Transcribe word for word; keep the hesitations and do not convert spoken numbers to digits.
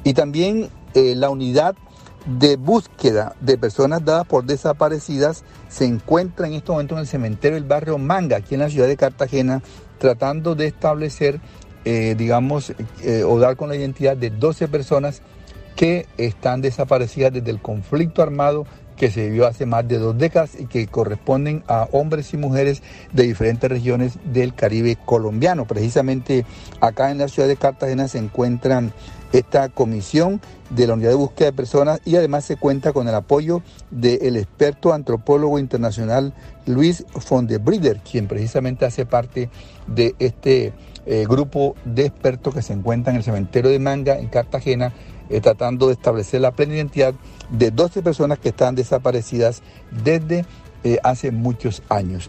Y también eh, la unidad de búsqueda de personas dadas por desaparecidas se encuentra en este momento en el cementerio del barrio Manga, aquí en la ciudad de Cartagena, tratando de establecer, eh, digamos, eh, o dar con la identidad de doce personas que están desaparecidas desde el conflicto armado que se vivió hace más de dos décadas y que corresponden a hombres y mujeres de diferentes regiones del Caribe colombiano. Precisamente acá en la ciudad de Cartagena se encuentran esta comisión de la Unidad de Búsqueda de Personas y además se cuenta con el apoyo del experto antropólogo internacional Luis von der Brieder, quien precisamente hace parte de este eh, grupo de expertos que se encuentra en el cementerio de Manga, en Cartagena, eh, tratando de establecer la plena identidad de doce personas que están desaparecidas desde eh, hace muchos años.